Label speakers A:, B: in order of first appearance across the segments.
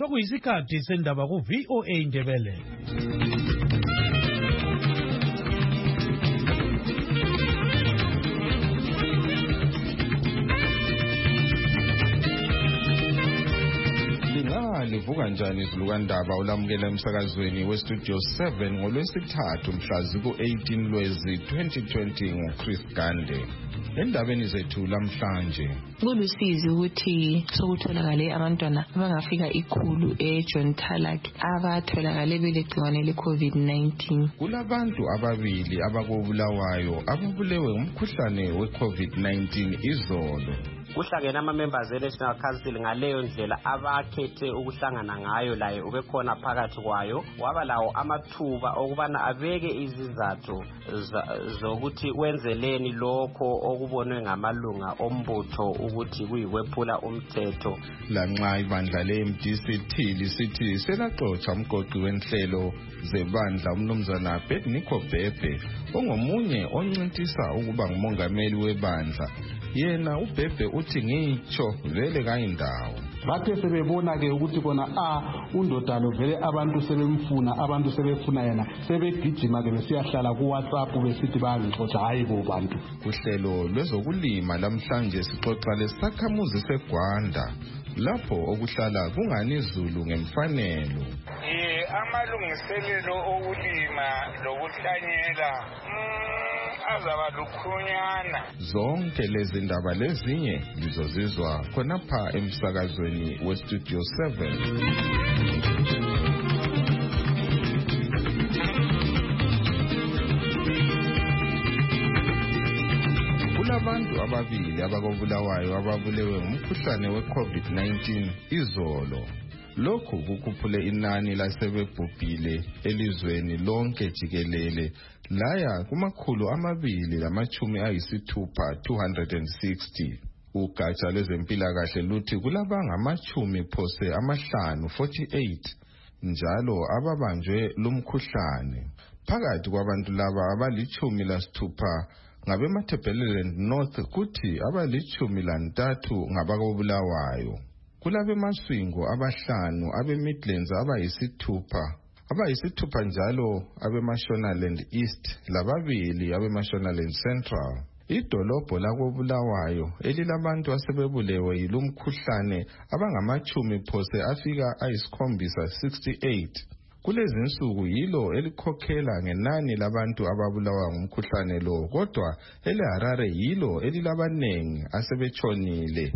A: Sokuyisikhathi sendaba ku VOA Indebele.
B: Livuka njani izilukandaba ulamukela emsakazweni westudio 7 ngolwesithathu mhla ziku-18 Lwezi 2020 nguChris Gande. Endabeni zethu lamhlanje
C: kulusizi ukuthi sokutholakale abantwana abangafika 100 eJohn Tarlac abatholakale belegciwane leCovid-19.
B: Kulabantu ababili abakobulawayo ababulewe ngumkhuhlane weCovid-19 izolo.
D: Kuhlangene ama-members e-National Council ngaleyo ndlela abakhethe ukuhlangana ngayo laye ubekhona phakathi kwayo, waba lawo amathuba okubana abeke izizathu zokuthi wenzeleni lokho okubonwe ngamalunga ombutho ukuthi kuyikwephula umthetho.
B: Lanxa ibandla le-MDC lisithi selaxotsha umqoqi wenhlelo zebandla umnumzana Nico Bhebhe ongomunye oncintisa ukuba ngumongameli webandla. Yena uBhebhe uthi ngitsho vele kayindawo.
E: Bathe sebebona ke ukuthi bona undoda lo vele abantu sebemfuna, abantu sebefuna yena, sebegijima ke besiyahlala ku WhatsApp besithi bayangixoxa hayi bo bantu.
B: Kuhlelo lwezokulima lamhlanje sixoxa lesakhamuzi seGwanda lapho okuhlala kungani izulu ngemfanelo.
F: Amalungiselelo okulima lokuhlanyela azaba lukhunyana.
B: Zonke lezi ndaba lezinye lizozizwa khonapha emsakazweni westudio 7. Kulabantu ababili abakobulawayo ababulewe ngumkhuhlane weCovid-19 izolo. Lokhu kukhuphule inani lasebebhubhile elizweni lonke jikelele laya kuma-260. Ugatsha lwezempilakahle luthi kulabangama-10 phose amahlanu 48 njalo ababanjwe lumkhuhlane. Phakathi kwabantu laba abali-16 ngabemaThebeleland North kuthi abali-13 ngabakobulawayo. Kulabemaswingo abahlanu abeMidlands abayisithupha njalo abeMashonaland East lababili abeMashonaland Central. Idolobho lakobulawayo elilabantu asebebulewe yilumkhuhlane abangama-10 phose afika 68. Kulezi insuku yilo elikhokhela ngenani labantu ababulawa ngumkhuhlane lo, kodwa eleHarare yilo elilabanengi asebetshonile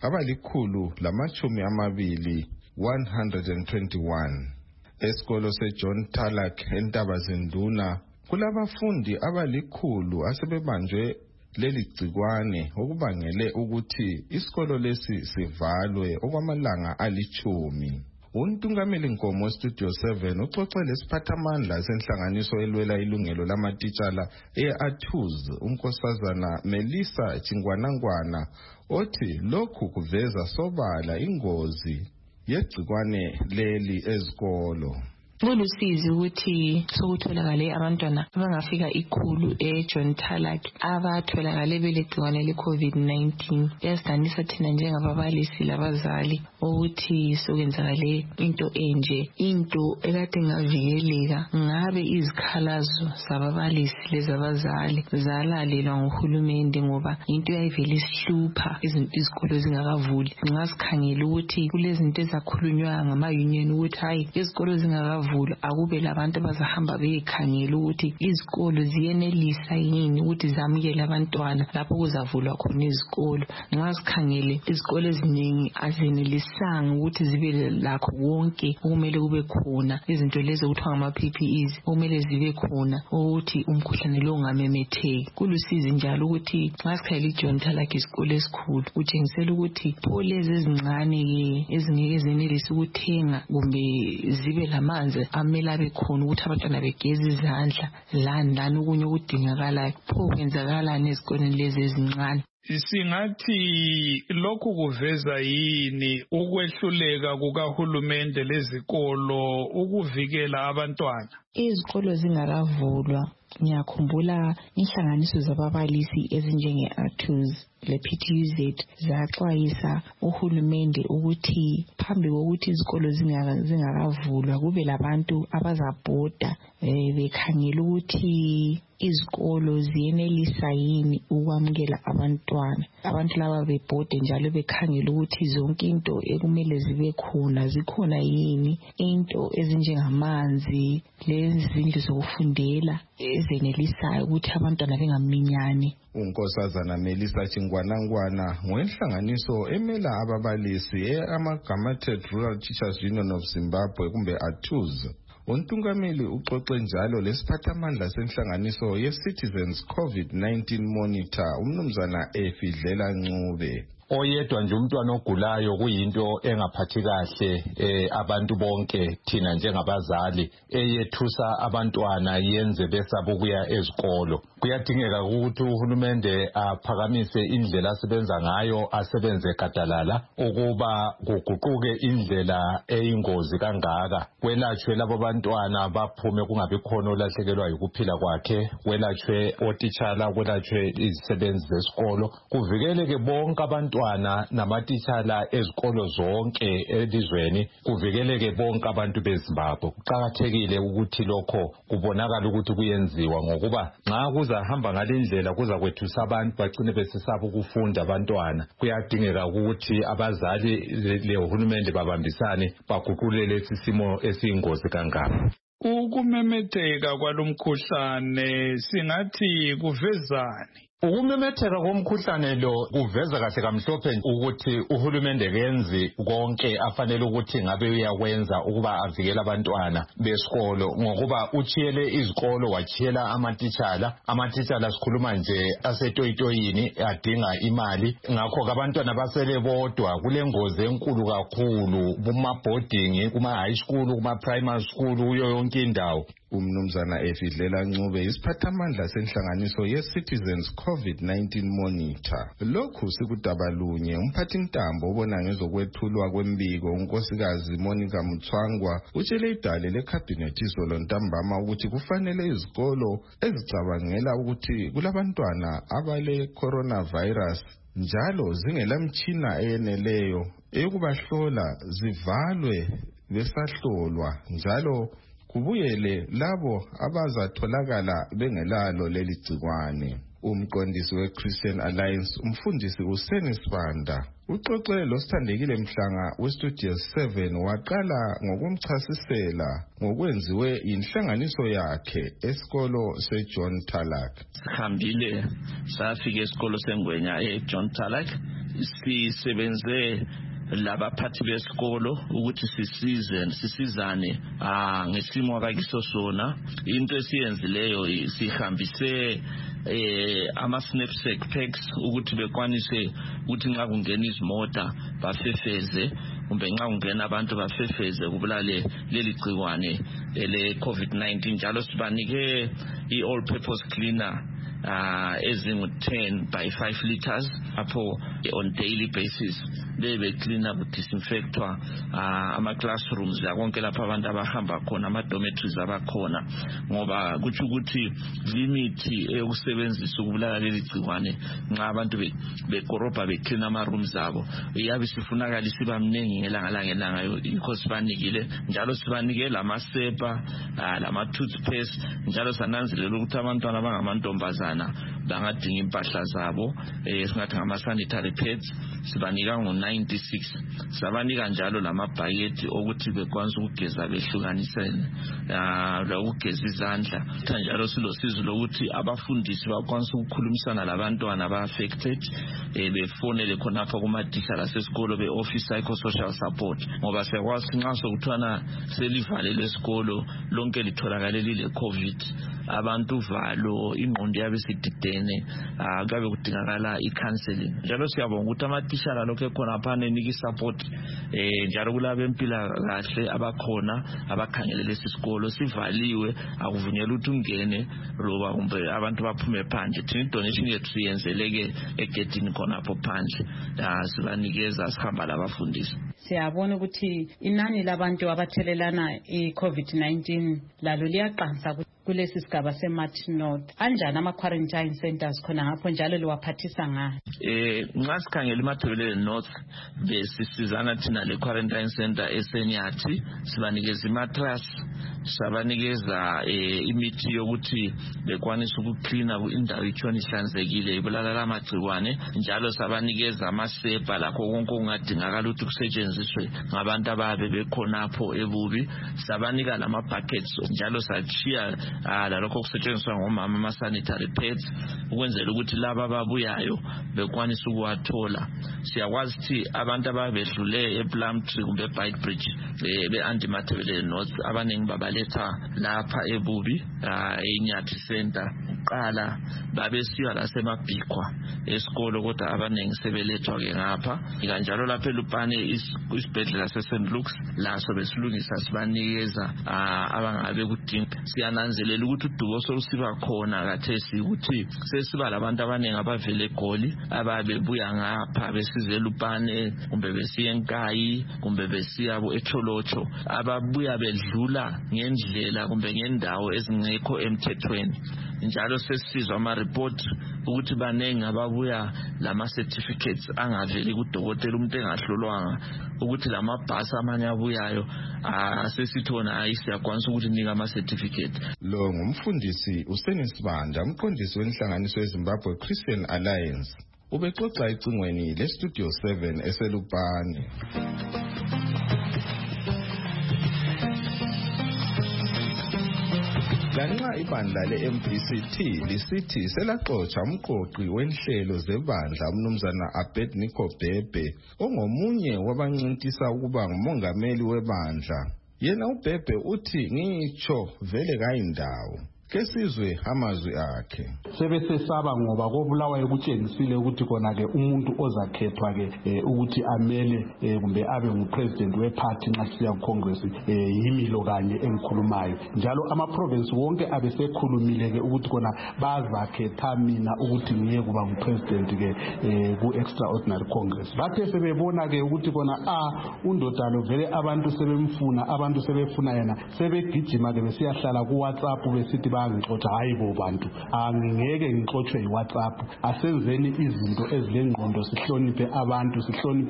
B: abali-121. Esikolo seJohn Tarlac eNtabazinduna kulabafundi abali-100 asebebanjwe leli gcikwane okubangele ukuthi isikolo lesi sivalwe okwamalanga ali-10. Untungameli Nkomo Studio 7 uxoxe lesiphathamandla senhlanganiso elwela ilungelo lamatitshala e-Athuz unkosazana Melissa Chingwanangwana othi lokhu kuveza sobala ingozi yegcikwane leli ezikolo.
C: Kulusizi ukuthi sokutholakale abantwana abangafika 100 eJohn Tarlac abatholakale belegciwane leCovid-19. Yasidanisa thina njengababalisi labazali ukuthi sokwenzakale into enje, into ekade ngavikeleka. Ngabe izikhalazo zababalisi lezabazali zalalelwa nguhulumende ngoba into yayivele isihlupha izikolo zingakavuli. Nxa sikhangela ukuthi kulezinto ezakhulunywa ngama-union ukuthi hayi izikolo zingakavuli akube labantu abazahamba beyikhangela ukuthi izikolo ziyenelisa yini ukuthi zamukele abantwana lapho kuzavulwa khona izikolo. Nxa sikhangele izikolo eziningi azenelisanga ukuthi zibe lakho konke okumele kube khona, izinto lezo okuthiwa ngama-PPEs okumele zibe khona ukuthi umkhuhlane lo ungamemetheki. Kulusizi njalo ukuthi nxa sikhangela iJohn Tarlac isikolo esikhulu kutshengisela ukuthi pho lezi ezincane-ke ezingeke zenelisa ukuthenga kumbe zibe lamanzi amela bekhona ukuthi abantwana begeze izandla lani okunye okudingakalayo. Pho kwenzakalani ezikoleni lezi ezincane?
F: Singathi lokhu kuveza yini ukwehluleka kukahulumende lezikolo ukuvikela abantwana?
C: Izikolo zingakavulwa ngiyakhumbula inhlanganiso zababalisi ezinjenge-ATUZ le-PTUZ zaxwayisa uhulumende ukuthi phambi kokuthi izikolo zingakavulwa kube labantu abazabhoda bekhangela ukuthi izikolo ziyenelisa yini ukwamukela abantwana. Abantu laba bebhode njalo bekhangela ukuthi zonke into ekumele zibe khona zikhona yini, into ezinjengamanzi, lezindlu zokufundela ezenelisayo ukuthi abantwana bengaminyani.
B: uNkosazana Melissa Chingwanangwana ngowenhlanganiso emela ababalisi ama-Gammated Rural Teachers Union of Zimbabwe kumbe ATUZ. Untungameli uxoxe njalo lesiphathamandla senhlanganiso ye-Citizens COVID-19 Monitor umnumzana Efidlela Ncube.
G: Oyedwa nje umntwana ogulayo kuyinto engaphathi kahle abantu bonke thina njengabazali eyethusa abantwana yenze besaba ukuya ezikolo. Kuyadingeka ukuthi uhulumende aphakamise indlela asebenza ngayo, asebenze gadalala ukuba kuguquke indlela eyingozi kangaka. Kwelatshwe labo bantwana baphume kungabi khona olahlekelwa ukuphila kwakhe, kwelatshwe otitshala, kwelatshwe izisebenzi zesikolo, kuvikeleke bonke abantwana namatitshala ezikolo zonke elizweni, kuvikeleke bonke abantu beZimbabwe. Kuqakathekile ukuthi lokho kubonakala ukuthi kuyenziwa ngokuba nxa kuzahamba ngalindlela kuza kwethusa abantu bagcine besesaba ukufunda abantwana. Kuyadingeka ukuthi abazali lehulumende babambisane baguqulele isimo esiyingozi kangaka.
F: Ukumemetheka kwalomkhuhlane singathi kuvezani?
G: Ukumemetheka komkhuhlane lo kuveza kahle kamhlophe ukuthi uhulumende kenzi konke afanele ukuthi ngabe uyakwenza ukuba avikele abantwana besikolo, ngokuba uchiyele izikolo wachiyela amatitshala sikhuluma nje asetoyitoyini adinga imali. Ngakho abantwana basele bodwa, kulengozi enkulu kakhulu kuma-boarding, kuma-high school, kuma-primary school, kuyo yonke indawo.
B: Umnumzana Efidlela Ncube isiphathamandla senhlanganiso ye-Citizens COVID-19 Monitor. Lokhu sikudabalunye umphathintambo obona ngezokwethulwa kwembiko unkosikazi Monica Mutswangwa utshele idale lekhabhinethi izolo ntambama ukuthi kufanele izikolo ezicabangela ukuthi kulabantwana abale coronavirus njalo zingelamtshina eyeneleyo eyokubahlola zivalwe besahlolwa, njalo kubuyele labo abazatholakala bengelalo leli gcikwane. Umqondisi we-Christian Alliance umfundisi uSenisibanda uxoxe losithandekile Mhlanga weStudio 7 waqala ngokumchasisela ngokwenziwe inhlanganiso yakhe esikolo seJohn Talak.
H: Sihambile safika esikolo seNgwenya eJohn Talak, sisebenze labaphathi besikolo ukuthi sisizane ngesimo abakiso sona. Into esiyenzileyo sihambise ama-snapsack packs ukuthi bekwanise ukuthi nxa kungena izimota bafefeze, kumbe nxa kungena abantu bafefeze kubulale leli gcikwane le-COVID-19. Njalo sibanike i-all purpose cleaner ezingu-10 by 5 liters apho on daily basis bebe cleaner disinfectwa ama-classrooms yakonke lapho abantu abahamba khona, ama-dormitories abakhona, ngoba kutsho ukuthi limithi eyokusebenzisa ukubulala leli gcikwane nxa abantu bekorobha beclean ama-rooms abo iyabe sifunakala isiba mningi ngelanga yikho sibanikile. Njalo sibanike lamasepa lama-toothpaste, njalo sananzelela ukuthi abantwana abangamantombazana bangadinga impahla zabo esingathi ngama-sanitary pads sibanika ngo-96. Sabanika njalo lamabhaketi okuthi bekwanisa ukugeza behlukanisene lokugeza izandla. Njalo silosizo lokuthi abafundisi bakwanisa ukukhulumisana labantwana aba-affected befonele khonapho kumatitshala sesikolo be-office psychosocial support, ngoba siyakwazi nxa sokuthiwana selivalelwe esikolo lonke litholakale lile-COVID, abantu uvalo, ingqondo yabe sididene, kuyabe kudingakala i-counseling. Njalo siyabonga ukuthi amatitshala lokho ekhona phana enika i-support, njalo kulabempilakahle abakhona abakhangele lesi sikolo. Sivaliwe, akuvunyelwa ukuthi ungene loba kumbe abantu baphume phandle. Thina idonation yethu siyenzeleke egedini khonapho phandle, sibanikeza sihamba labafundisi.
I: Siyabona ukuthi inani labantu abathelelana i-COVID-19 lalo liyaqansa. kulesi sigaba seMartin North. Anjani ama-quarantine centers khona ngapho njalo liwaphathisa ngani?
H: Nxa sikhangela iMatabeleland North besisizana thina le-quarantine center eSenyathi, sibanikeza imatras, sabanikeza imithi yokuthi bekwanisa ukuklina indawo itshona ihlanzekile ibulala lamagciwane, njalo sabanikeza amasepa lakho konke okungadingakala ukuthi kusetshenziswe ngabantu ababe bekhonapho ebubi, sabanika lama-buckets, njalo satshiya lalokho kusetshenziswa ngomama ama-sanitary pads ukwenzela ukuthi laba ababuyayo bekwanisa ukuwathola. Siyakwazi ukuthi abantu ababedlule ePlumtree kumbe eBeitbridge be-Anti-Matabeleland North abaningi babaletha lapha ebubi eNyathi Center. Qala babesiwa laseMabhikwa esikolo kodwa abaningi sebelethwa-ke ngapha. Kanjalo lapha eLupane isibhedlela seSt Luke's laso besilungisa sibanikeza abangabe kudinga. Siyananzelela ukuthi udubo solusiba khona kathesi ukuthi sesiba labantu abaningi abavele eGoli ababebuya ngapha besize eLupane kumbe besiya eNkayi kumbe besiya eCholocho ababuya bedlula ngendlela kumbe ngendawo ezingekho emthethweni. Njalo sesizwa ama-report ukuthi banengi ababuya lama-certificates angaveli kudokotela umuntu engahlolwanga, ukuthi lamabhasi amanye abuyayo sesithona siyakwanisa ukuthi nika ama-certificate.
B: Lo ngumfundisi uSenisibanda, umqondisi wenhlanganiso yeZimbabwe Christian Alliance, ubexoxa ecingweni leStudio 7 eseLupane. Lanxa ibandla le-MDCT lisithi selaxotsha umqoqi wenhlelo zebandla umnumzana Abednego Bhebhe ongomunye wabancintisa ukuba ngumongameli webandla, yena uBhebhe uthi ngitsho vele kayindawo. Kesizwe amazwi akhe.
E: Sebesesaba ngoba kobulawayo kutshengisile ukuthi kona-ke umuntu ozakhethwa-ke ukuthi amele kumbe abe ngupresident weparty nxa siya kuCongress yimilo kanye engikhulumayo. Njalo ama-province wonke abesekhulumile-ke ukuthi kona bazakhetha mina ukuthi ngiye kuba ngupresident-ke ku-extraordinary congress. Bathe sebebona-ke ukuthi kona undoda lo vele abantu sebemfuna, abantu sebefuna yena, sebegijima-ke besiyahlala ku-WhatsApp besithi ngixoxa hayi bo bantu angingeke ngixoxwe yiWhatsApp, asenzeni izinto ezilengqondo, sihloniphe abantu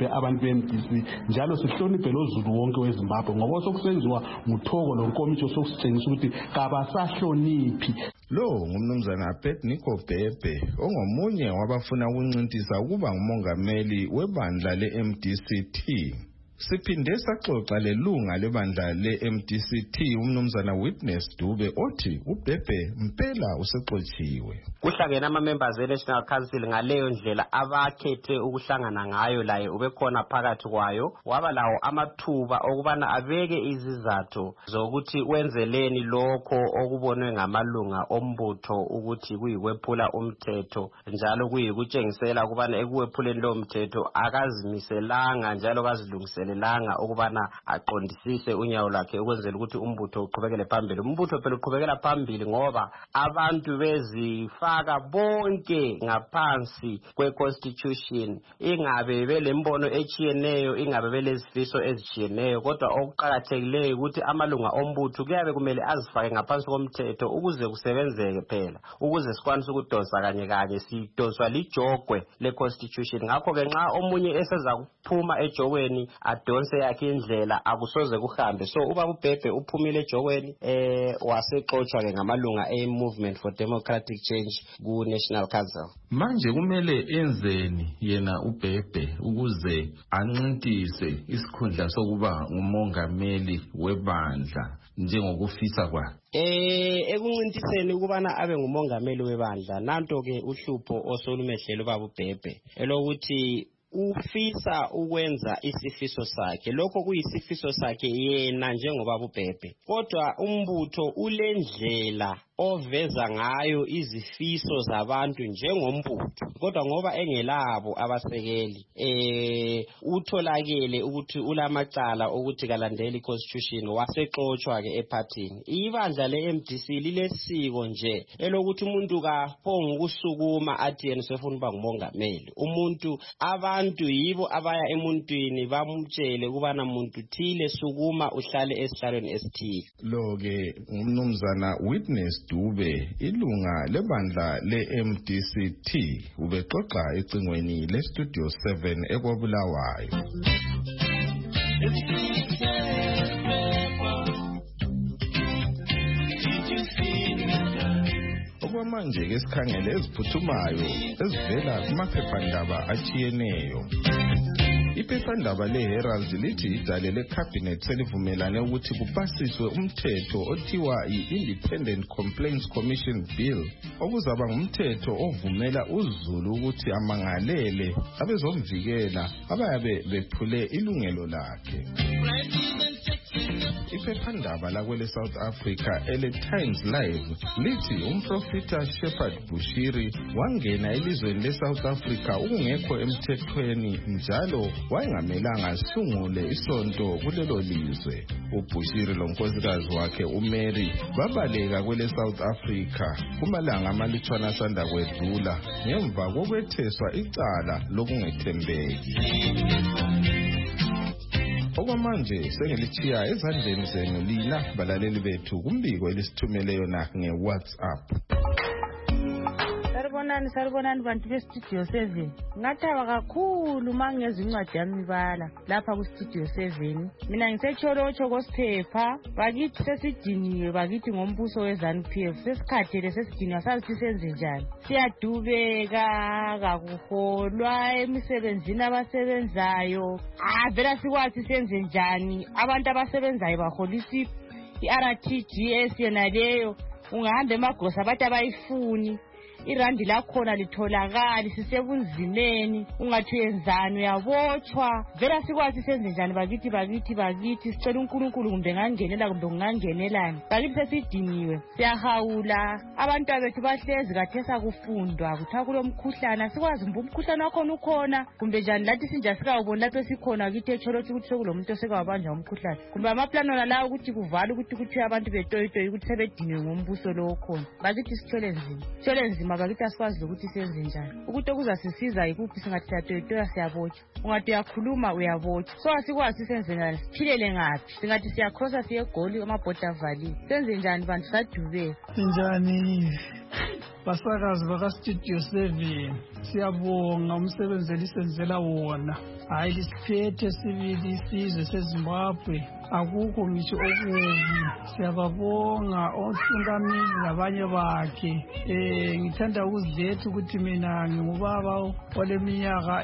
E: beMDC, njalo sihloniphe lozulu wonke weZimbabwe ngoba sokusenziwa nguthoko lonkomiso sokusitshengisa ukuthi kabasahloniphi.
B: Lo ngumnumzana Abednego Bhebhe ongomunye wabafuna ukuncintisa ukuba ngumongameli webandla le-MDCT. Siphinde saxoxa lelunga lebandla le-MDCT umnumzana Witness Dube othi uBhebhe mpela usexotshiwe.
D: Kuhlangene ama-members e-National Council ngaleyo ndlela abakhethe ukuhlangana ngayo laye ubekhona phakathi kwayo, waba lawo amathuba okubana abeke izizathu zokuthi wenzeleni lokho okubonwe ngamalunga ombutho ukuthi kuyikwephula umthetho, njalo kuyikutshengisela ukubana ekuwephuleni lo mthetho akazimiselanga njalo kazilungisele langa ukubana aqondisise unyawo lwakhe ukwenzela ukuthi umbutho uqhubekele phambili. Umbutho phela uqhubekela phambili ngoba abantu bezifaka bonke ngaphansi kwe-constitution, ingabe belembono etshiyeneyo, ingabe belezifiso ezitshiyeneyo, kodwa okuqakathekileyo ukuthi amalunga ombutho kuyabe kumele azifake ngaphansi komthetho ukuze kusebenzeke phela, ukuze sikwanise ukudonsa kanye kanye sidonswa lijogwe le-constitution. Ngakho-ke nxa omunye eseza kuphuma ejokweni adonse yakhe indlela akusoze kuhambe. So ubaba uBhebhe uphumile ejokweni wasexoxwa-ke ngamalunga e-Movement for Democratic Change ku-National Council.
B: Manje kumele enzeni yena uBhebhe ukuze ancintise isikhundla sokuba ngumongameli webandla njengokufisa kwakhe?
D: Ekuncintiseni ukubana abe ngumongameli webandla, nanto-ke uhlupho osolumehlelo ubaba uBhebhe elokuthi ufisa ukwenza isifiso sakhe. Lokho kuyisifiso sakhe yena njengoba uBhebhe, kodwa umbutho ulendlela oveza ngayo izifiso zabantu njengombutho, kodwa ngoba engelabo abasekeli utholakele ukuthi ulamacala ukuthi kalandeli constitution wasexotshwa ke ephathini. Ibandla le-MDC lilesiko nje elokuthi umuntu kaphonga ukusukuma athi yena sefuna ukuba ngumongameli. Abantu yibo abaya emuntwini bamtshele ukubana muntu thile sukuma uhlale esihlalweni esithile.
B: Lo ke ngumnumzana Witness Dube, ilunga lebandla le-MDCT, ubexoxa ecingweni le-Studio 7 eKwaBulawayo. Okwamanje ke sikhangele eziphuthumayo ezivela kumaphephandaba achiyeneyo. Iphephandaba le-Herald lithi idale le-Cabinet selivumelane ukuthi kupasiswe umthetho othiwa i-Independent Complaints Commission Bill, okuzaba ngumthetho ovumela uZulu ukuthi amangalele abezomvikela abayabe bephule ilungelo lakhe. Iphephandaba lakwele South Africa ele-Times Live lithi umprofita Shepherd Bushiri wangena elizweni le-South Africa ungekho emthethweni njalo wayengamelanga asungule isonto kulelo lizwe. UBushiri lonkosikazi wakhe uMary babaleka kwele South Africa kumalanga amalutshwana asanda kwedlula ngemva kokwetheswa icala lokungethembeki. Okwamanje sengelithiya ezandleni zenu lina balaleli bethu kumbiko elisithumele yona nge-WhatsApp.
J: Saribonani bantu be-Studio 7. Ngathaba kakhulu mangezwe incwadi yami ibala lapha ku-Studio 7. Mina ngisecholotsho kosiphepha, bakithi sesidiniwe, bakithi ngombuso we-ZANU-PF. Sesikhathele sesidiniwe, sazi senze njani. Siyadubeka, kakuholwa emisebenzini abasebenzayo. Vela sikwazi senze njani. Abantu abasebenzayo baholisa i-RTGS yena leyo. Ungahamba emagrosa abantu abayifuni. Irandi lakhona litholakali, sisebunzimeni, ungathi uyenzani uyabotshwa. Vela sikwazi senze njani bakithi sicela uNkulunkulu kumbe ngangenela kumbe kungangenelani. Bakithi sesidiniwe, siyahawula. Abantu bethu bahlezi kathesa kufundwa kuthiwa kulomkhuhlane, sikwazi kumbe umkhuhlane wakhona ukhona kumbe njani lathi sinja sikawubona lapho sikhona kithi echolothi ukuthi sekulomuntu osekawabanja umkhuhlane. Kumbe amaplano nalawo ukuthi kuvala ukuthi kuthiwe abantu betoyitoyi ukuthi sebediniwe ngombuso lo okhona. Bakithi sithole nzima bakithi asikwazi ukuthi senze njani. Ukuthi okuzasisiza yikuphi singathi siyatoyitoya siyabotshwa. Ungathi uyakhuluma uyabotshwa. So asikwazi senze njani, siphilele ngaphi. Singathi siyakrosa siye eGoli amabhoda avaliwe. Senze njani bantu sadubeka.
F: Njani basakazi baka-Studio 7, siyabonga umsebenzi elisenzela wona. Hayi lisiphethe sibili isizwe seZimbabwe, akukho ngisho okubi. Siyababonga ohlungameli nabanye bakhe. Ngithanda ukuziletha ukuthi mina ngingubaba oleminyaka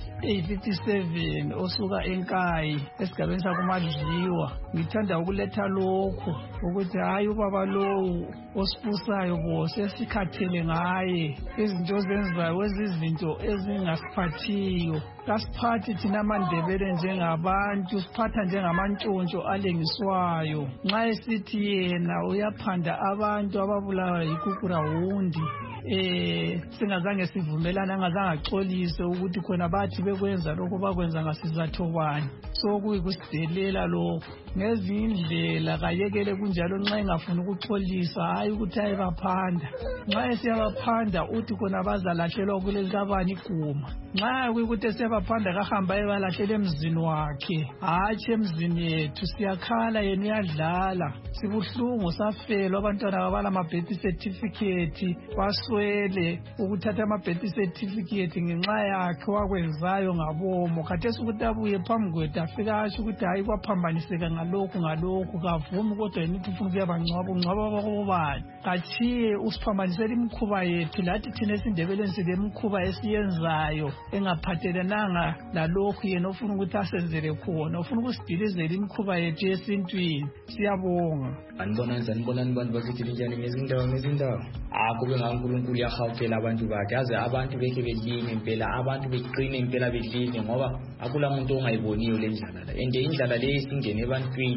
F: enga-57 osuka eNkayi esigabeni sakuMadliwa. Ngithanda ukuletha lokho ukuthi hayi ubaba lowu osibusayo bo sesikhathele ngaye izinto zenziwayo izinto ezingasiphathiyo. Kasiphathi thina amaNdebele njengabantu, siphatha njengamantshontsho alengiswayo. Nxa esithi yena uyaphanda abantu ababulawa yikukurawundi, singazange sivumelana, angazange axolise ukuthi khona bathi bekwenza lokho bakwenza ngasizatho bani. So kuyikusidelela lokho ngezinye indlela, kayekele kunjalo nxa engafuni ukuxolisa, hayi ukuthi ayebaphanda. Nxa esiyabaphanda uthi khona bazalahlelwa kulelabani iguma. Nxa kuyikuthi esiyabaphanda kahamba ebalahlela emzini wakhe, hatshi emzini yethu. Siyakhala yena uyadlala, sibuhlungu safelwa abantwana babala ama-birth certificate, baswele ukuthatha ama-birth certificate ngenxa yakhe wakwenzayo ngabomo. Khathesi ukuthi abuye phambi kwethu afika asho ukuthi hayi kwaphambaniseka ngalokhu kavumi, kodwa yena uthi ufuna ukuyabangcwaba. Ungcwaba bakobani? Kachiye usiphambanisela imikhuba yethu, lathi thina esiNdebeleni silemikhuba esiyenzayo engaphathelenanga lalokhu yena ofuna ukuthi asenzele khona, ofuna ukusidilizela imikhuba yethu yesintwini. Siyabonga.
K: Sanibonani bantu bakithi linjani ngezindawo. Kube ngaNkulunkulu uyahawukela abantu bakhe, aze abantu bekhe belinge impela, abantu beqine impela belinge, ngoba akula muntu ongayiboniyo le ndlala. Ende indlala le isingene ebantwini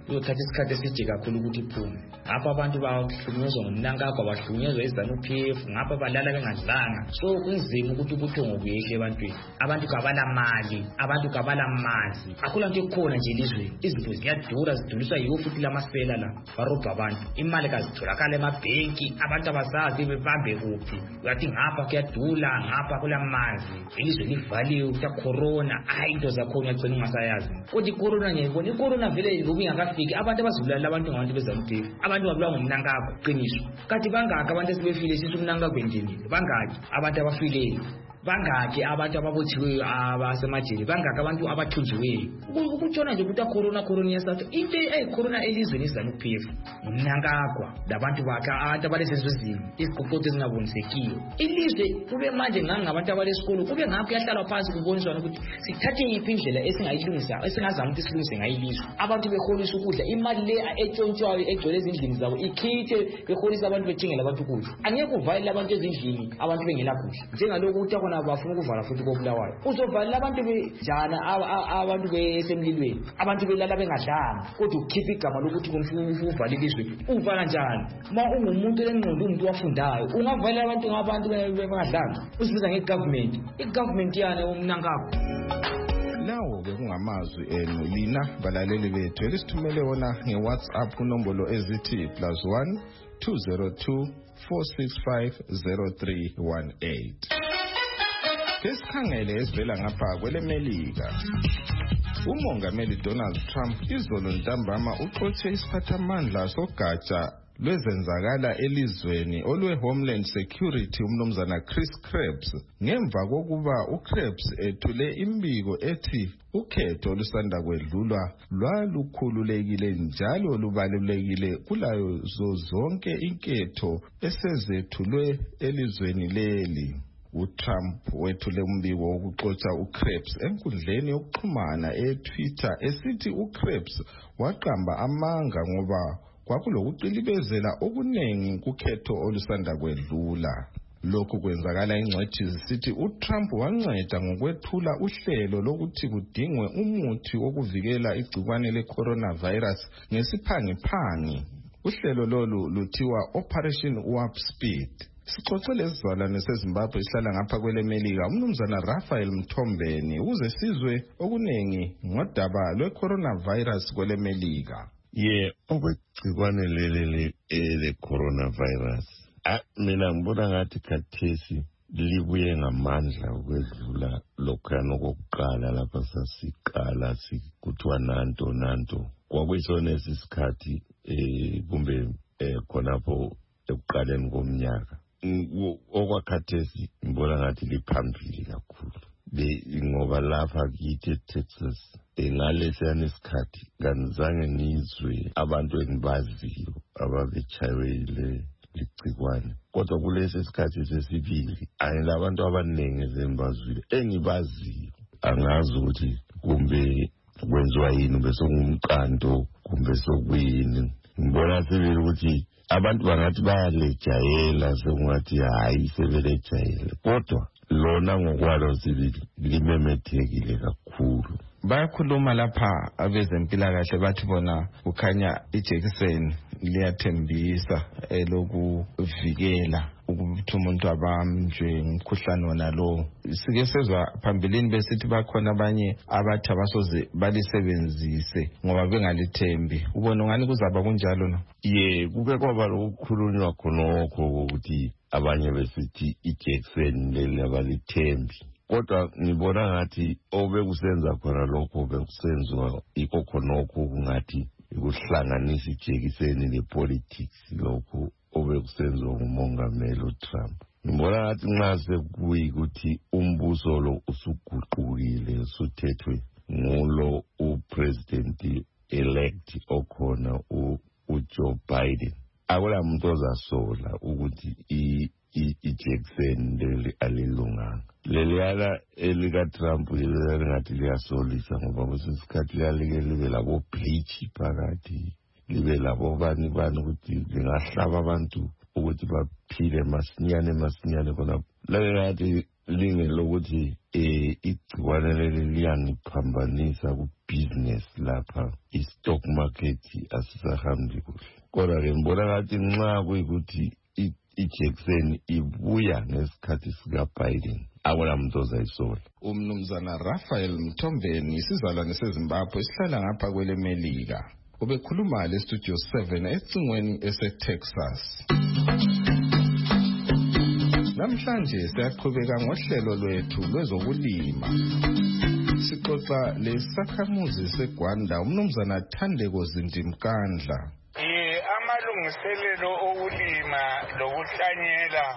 K: uyothatha isikhathi eside kakhulu ukuthi iphume. Ngapha abantu bahlukunyezwa ngomnankagwa, bahlukunyezwa iZANU-PF, ngapha balala bengadlanga. So kunzima ukuthi ubuthongo buyehle ebantwini. Abantu kabala mali, abantu kabala manzi. Akula nto ekhona nje elizweni. Izinto ziyadura, ziduliswa yiwo futhi lamasela la. Barobha abantu. Imali kazitholakala emabhenki, abantu abasazi bebambe kuphi. Uyathi ngapha kuyadula, ngapha kula manzi. Ilizwe livaliwe kuta corona, into zakhona uyagcina ungasayazi. Kodwa icorona ngiyibona, icorona vele ngoba ingakafiki, abantu abazibulala abantu ngabantu beZANU-PF. Abantu babulawa ngomnankagwa, qiniso. Kanti bangaki abantu esibefile sithi umnankagwa endlini? Bangaki abantu abafileyo? Bangaki abantu ababothiweyo abasemajele? Bangaki abantu abathunjiweyo? Ukutshona nje ukuthi corona yesathu into corona elizweni iZANU-PF umnankagwa labantu bakhe abantu abalesezozini iziqoqodo ezingabonisekiyo. Ilizwe kube manje ngabantu abalesikolo kube ngapho yahlalwa phansi kuboniswana ukuthi sithathe yiphi indlela esingayilungisa esingazama ukuthi silungise ngayilizwe. Abantu beholisa ukudla, imali le etshontshayo egcwele ezindlini zabo ikhithe beholisa abantu bethengela abantu ukudla. Angeke uvalele abantu ezindlini abantu bengela kudla. Njengalokho ukuthi bafuna ukuvala futhi koBulawayo. Uzovalela abantu bejana abantu besemlilweni. Abantu belala bengadlanga. Kodwa ukhipha igama lokuthi kumfufu uvale ilizwe. Uvala njani? Ma ungumuntu lengqondo umuntu wafundayo. Ungavalela abantu ngabantu bengadlanga. Usibiza ngegovernment. Igovernment yana umnankagwa.
B: Nawo bekungamazwi enu lina balaleli bethu elisithumele wona ngeWhatsApp kunombolo ezithi +1 202 465 0318. Kesikhangele esivela ngapha kweleMelika. UMongameli Donald Trump izolo ntambama uxotshe isiphathamandla sogatsha lwezenzakala elizweni olwe-Homeland Security umnumzana Chris Krebs ngemva kokuba uKrebs ethule imbiko ethi ukhetho olusanda kwedlulwa lwalukhululekile njalo lubalulekile kulayo zonke inketho esezethulwe elizweni leli. uTrump wethule umbiko wokuxotsha uKrebs enkundleni yokuxhumana eTwitter esithi uKrebs waqamba amanga ngoba kwakulokuqilibezela okunengi kukhetho olusanda kwedlula. Lokhu kwenzakala ingcwethi zisithi uTrump wanceda ngokwethula uhlelo lokuthi kudingwe umuthi wokuvikela igcikwane leCoronavirus ngesiphangiphangi. Uhlelo lolu luthiwa Operation Warp Speed. Sixoxele isizalwane seZimbabwe isihlala ngapha kweleMelika umnumzana Raphael Mthombeni ukuze sizwe okunengi ngodaba lweCoronavirus kweleMelika.
L: Okwegcikwane leli le-coronavirus. Mina ngibona ngathi khathesi libuye ngamandla ukwedlula lokhuyana okokuqala lapha sasiqala sikuthiwa nanto. Kwakuyisona isikhathi kumbe khonapho ekuqaleni komnyaka. Okwakhathesi ngibona ngathi liphambili kakhulu. Ngoba lapha kithi eTexas ngalesiyana isikhathi kanizange nizwe abantu engibaziyo ababechaywe ligcikwane. Kodwa kulesi sikhathi sesibili labantu abaningi ezembazwile engibaziyo angazi ukuthi kumbe kwenziwa yini bese ngumqanto kumbe sokuyini. Ngibona sebele ukuthi abantu bangathi bayalejayela sekungathi hayi sebelejayele kodwa lona ngokwalo sibili limemethekile kakhulu.
B: Bayakhuluma lapha abezempilakahle bathi bona kukhanya ijekiseni liyathembisa elokuvikela ukuthi umuntu abanjwe ngumkhuhlane wona lo. Sike sezwa phambilini besithi bakhona abanye abathi abasoze balisebenzise ngoba bengalithembi. Ubona ngani kuzaba kunjalo na?
L: Kuke kwaba lokukhulunywa khonokho ukuthi abanye besithi ijekiseni leli abalithembi. Kodwa ngibona ngathi obekusenza khona lokho bekusenziwa iko khonokho kungathi ukuhlanganisa ijekiseni lepolitics lokho obekusenziwa ngumongameli uTrump. Ngibona ngathi nxa sekuyikuthi umbuso lo usuguqukile usuthethwe ngulo upresident elect okhona uJoe Biden. Akula muntu ozasola ukuthi ijekiseni leli alilunganga. Leliyala elikaTrump ngathi liyasolisa ngoba kusesikhathi lalike libe labo bleach phakathi libe labo bani ukuthi lingahlaba abantu ukuthi baphile masinyane khona. Ngathi lingelokuthi igciwane leli liyangiphambanisa ku-business lapha, i-stock market asisahambi kuhle. Kodwa-ke ngibona ngathi nxa kuyikuthi ijekiseni ibuya ngesikhathi sika-Biden akula muntu ozayisola.
B: Umnumzana Raphael Mthombeni isizalwane seZimbabwe sihlala ngapha kwelemelika ubekhuluma lestudio 7 ecingweni eseTexas. Namhlanje siyaqhubeka ngohlelo lwethu lwezokulima. Sixoxa lesakhamuzi seGwanda umnumzana Thandeko Zindimkandla.
M: Amalungiselelo okulima lokuhlanyela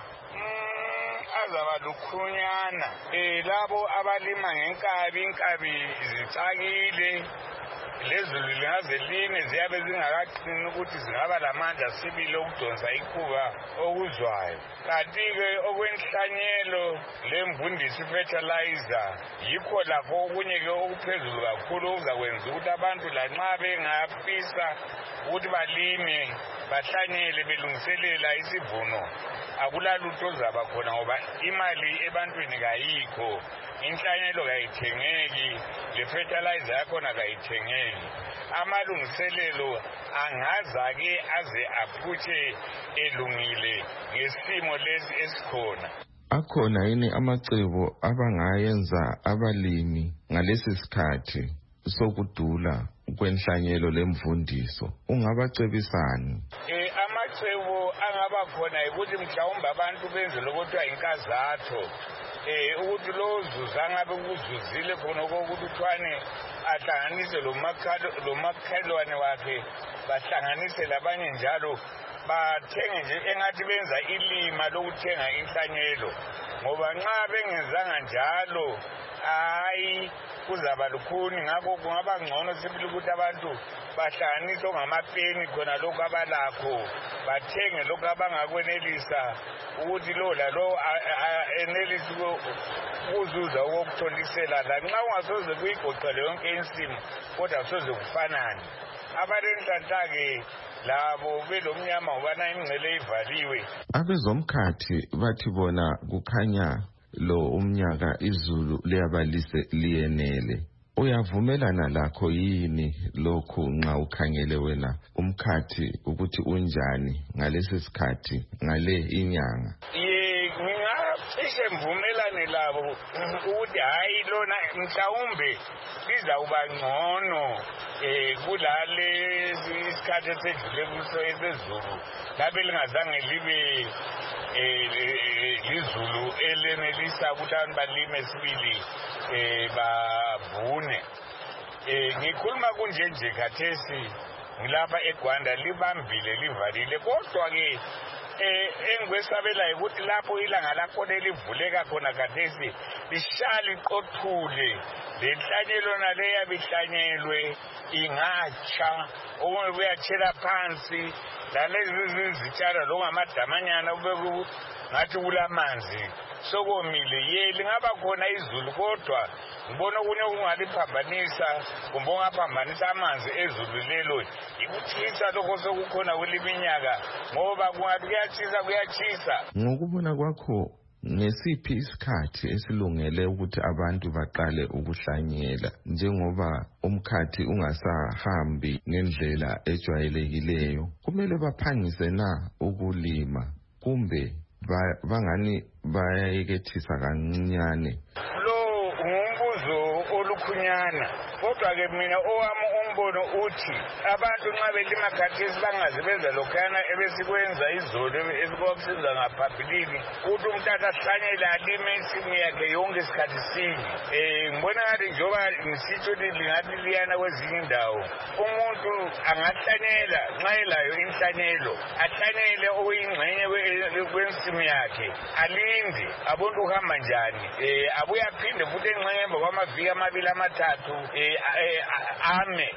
M: azaba lukhunyana. Labo abalima ngenkabi, inkabi zicakile, lezulu lingaze line ziyabe zingakaqini ukuthi zingaba lamandla sibili okudonsa ikhuba okuzwayo. Kanti-ke okwenhlanyelo lemvundisi fertilizer yikho lapho okunye-ke okuphezulu kakhulu okuzakwenza ukuthi abantu lanxa bengafisa ukuthi balime bahlanyele belungiselela isivuno akulalutho ozaba khona ngoba imali ebantwini kayikho. Inhlanyelo kayithengeki, le-fertilizer yakhona kayithengeki. Amalungiselelo angazake aze aphutshe elungile ngesimo lesi esikhona.
B: Akhona yini amacebo abangayenza abalimi ngalesi sikhathi sokudula kwenhlanyelo lemvundiso? Ungabacebisani?
M: Amacebo angaba khona ukuthi mhlawumbe abantu benze lokuthiwa inkazatho. Ukuthi lo zuza ngabe kuzuzile khona ukuthi uthwane ahlanganise lo makhelwane wakhe, bahlanganise labanye njalo bathenge nje engathi benza ilima lokuthenga inhlanyelo, ngoba nxa bengenzanga njalo hayi kuzaba lukhuni. Ngakho kungaba ngcono sibili ukuthi abantu bahlanganise ongamapeni khona lokhu abalakho, bathenge lokhu abangakwenelisa ukuthi lo lalo enelisi ukuzuza okutholisela. Lanxa ungasoze kuyigoqele yonke insimu kodwa kusoze kufanane. Abalenhlanhla-ke labo belomnyama ubana ingcele ivaliwe.
B: Abezomkhathi bathi bona kukhanya lo umnyaka izulu liyabalise liyenele. Uyavumelana lakho yini lokhu nxa ukhangele wena umkhathi ukuthi unjani ngalesi sikhathi ngale inyanga?
M: Ngingacishe mvumelane labo ukuthi hayi lona mhlawumbe lizawuba ngcono kulale isikhathi esedlule kuso esezulu labe lingazange libe izulu elenelisa ukuthi abantu balime sibili bavune. Ngikhuluma kunje khathesi ngilapha eGwanda libambile livalile, kodwa-ke engikwesabelayo ukuthi lapho ilanga lakhona elivuleka khona khathesi lishaya liqothule, lenhlanyelo naleyo abihlanyelwe ingatsha, okunye kuyatshela phansi, lalezi zitshalo longamadamanyana kube ngathi kulamanzi sokomile. Lingaba khona izulu kodwa ngibona okunye okungaliphambanisa kumbe ongaphambanisa amanzi ezulu lelo ikuthisa lokho sokukhona kweliminyaka, ngoba kungathi kuyatshisa.
B: Ngokubona kwakho ngesiphi isikhathi esilungele ukuthi abantu baqale ukuhlanyela, njengoba umkhathi ungasahambi ngendlela ejwayelekileyo? Kumele baphangise na ukulima kumbe bangani bayayekethisa kancinyane?
M: Lo ngumbuzo olukhunyana, kodwa-ke mina owami umbono uthi abantu nxa belima khathesi bangaze benza lokhana ebesikwenza izolo esikusenza ngaphambilini, ukuthi umuntu ahlanyele alime insimu yakhe yonke isikhathi sinye. Ngibona ngathi njengoba ngisitsho lingathi liyana kwezinye indawo, umuntu angahlanyela nxa elayo inhlanyelo, ahlanyele okuyingxenye kwensimu yakhe, alinde abone ukuhamba njani, abuye aphinde futhi engxenye emva kwamaviki amabili amathathu ame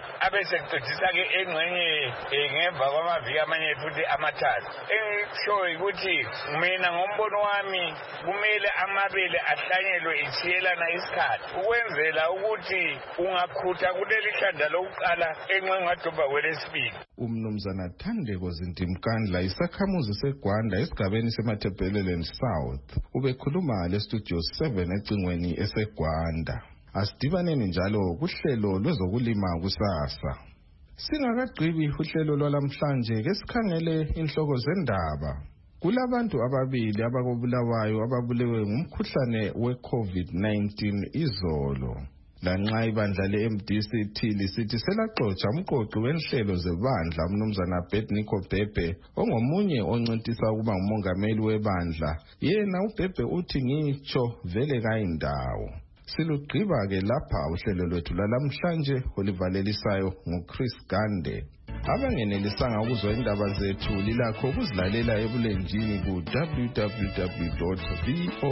M: abesegcotshisa-ke engxenye ngemva kwamaviki amanye futhi amathathu. Engishoyo ukuthi mina ngombono wami kumele amabele ahlanyelwe itshiyelana isikhathi ukwenzela ukuthi ungakhutha kuleli hlandla lokuqala enqengadobha kwelesibili.
B: Umnumzana Thandeko Zintimkandla isakhamuzi seGwanda esigabeni seMatabeleland South ubekhuluma lestudio 7 ecingweni eseGwanda. Asidibaneni njalo kuhlelo lwezokulima kusasa. Singakagqibi uhlelo lwalamhlanje ke sikhangele inhloko zendaba. Kulabantu ababili abakobulawayo ababulewe ngumkhuhlane we-COVID-19 izolo. Lanxa ibandla le-MDCT lisithi selaxotsha umqoqi wenhlelo zebandla umnumzana Betnico Bhebhe ongomunye oncintisa ukuba ngumongameli webandla, yena uBhebhe uthi ngitsho vele kayindawo. Silugqiba-ke lapha uhlelo lwethu lwalamhlanje olivalelisayo nguChris Gande. Abangenelisanga ukuzwa indaba zethu lilakho ukuzilalela ebulenjini ku www.vo